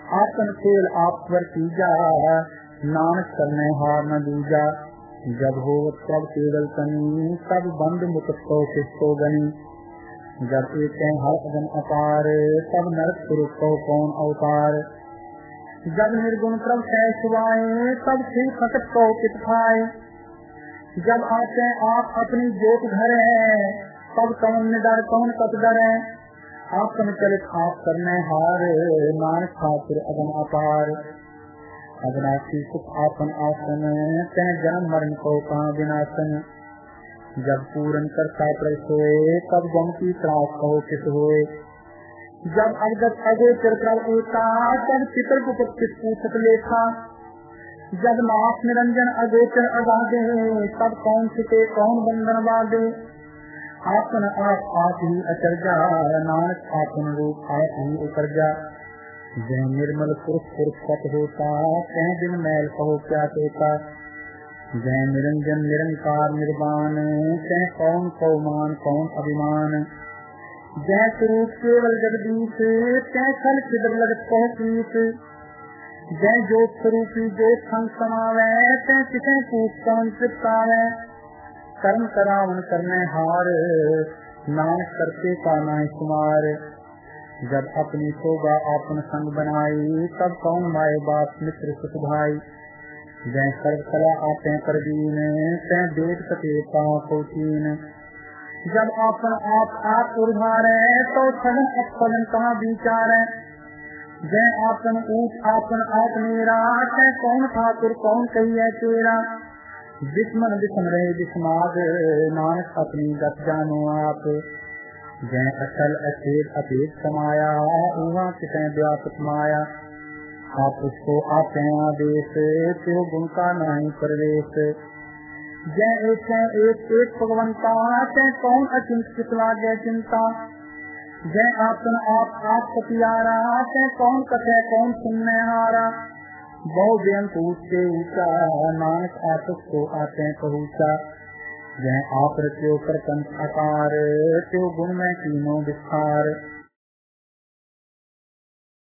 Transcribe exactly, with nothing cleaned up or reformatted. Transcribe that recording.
आपन खेल आप पर कीजा, नानक करने हार न दूजा। जब हो तब केवल तनी, तब बंद मुक्त को किसको गनी। जब एक हर अगन अपार, तब नरक स्वरूप को कौन अवतार। जब निर्गुण प्रभ सैसवाए, तब शिव खटक को कित खाए। जब आते आप अपनी जोत घर है, तब कौन निडर कौन कत डरे। आपन चलित आप करने हार, नानक खातिर अगम अपार। अविनाशी सुख आपन आसन, तह जन्म मरण को कहाँ विनाशन। जब पूरन करता प्रस होए, तब गम की त्रास कहो किस होए। जब अवगत अगोचर प्रभ होता, तब चित्रगुप्त किस पूछत लेखा। जब नाथ निरंजन अगोचर अगाधे, तब कौन छिपे कौन बंधन बाधे। आपन आप आप ही अचरजा, नानक आपन रूप आप ही उपरजा। जय निर्मल पुरुष पुरुष सत होता, कह दिन मैल कहो क्या कहता। जय निरंजन निरंकार निर्वाण, कह कौन कौ मान कौन अभिमान। जय स्वरूप केवल जगदीश, कह खल छिद्र लगत कह कीस। जय जोत स्वरूपी जोत संग समावै, तह किसे पूछ कौन चिपकावै। कर्म करावन करने हार, नानक करते का नाय कुमार। जब अपनी शोभा आपन संग बनाई, तब कौन माए बाप मित्र सुख भाई। जय सर्व कला आते परवीन, तह देख सके पाँव को चीन। जब आपन आप आप उर्धारे, तो सगन अपलन कहाँ विचारे। जय आपन ऊट आपन आप मेरा, तह कौन ठाकुर कौन कहिए तेरा। जिसमन विषम रहे विषमाद, नानक अपनी गत जानो आप। जय अचल अचेत अपेत समाया, उहाँ कितने व्यापक माया। आप उसको आपे आदेश, त्यो गुण का नहीं प्रवेश। जय एक है एक एक भगवंता, तय कौन अचिंत कितला जय चिंता। जय आपन आप आप सतियारा, तय कौन कथे कौन सुनने हारा। बहु व्यंत ऊंचे ऊंचा, नानक आप उसको आते पहुँचा। जय आप रत्यो प्रपंच आकार, त्यो गुण में तीनों विस्तार।